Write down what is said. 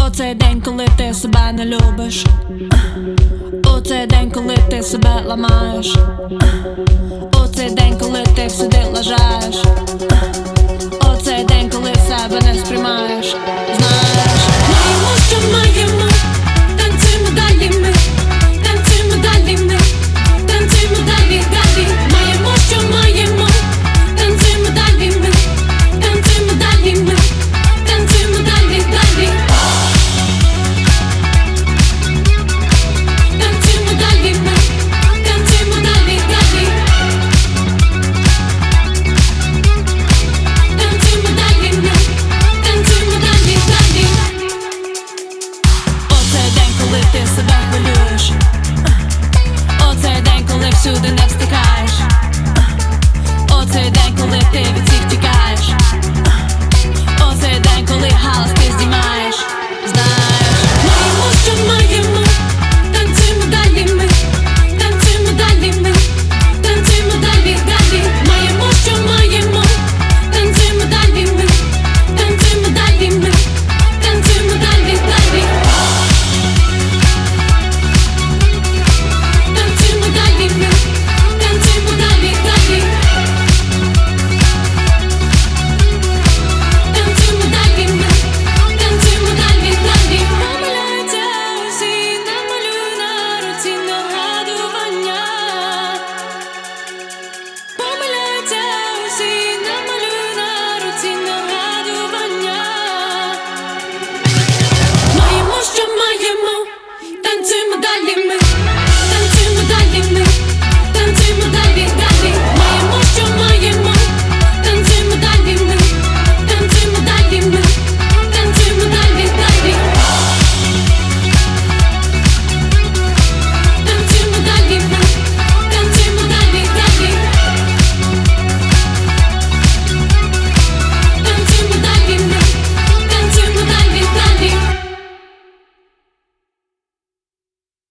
У цей день, коли ти себе не любиш, у цей день, коли ти себе ламаєш, у цей день, коли ти всюди лажаєш, у цей день, коли себе не сприймаєш, знаєш.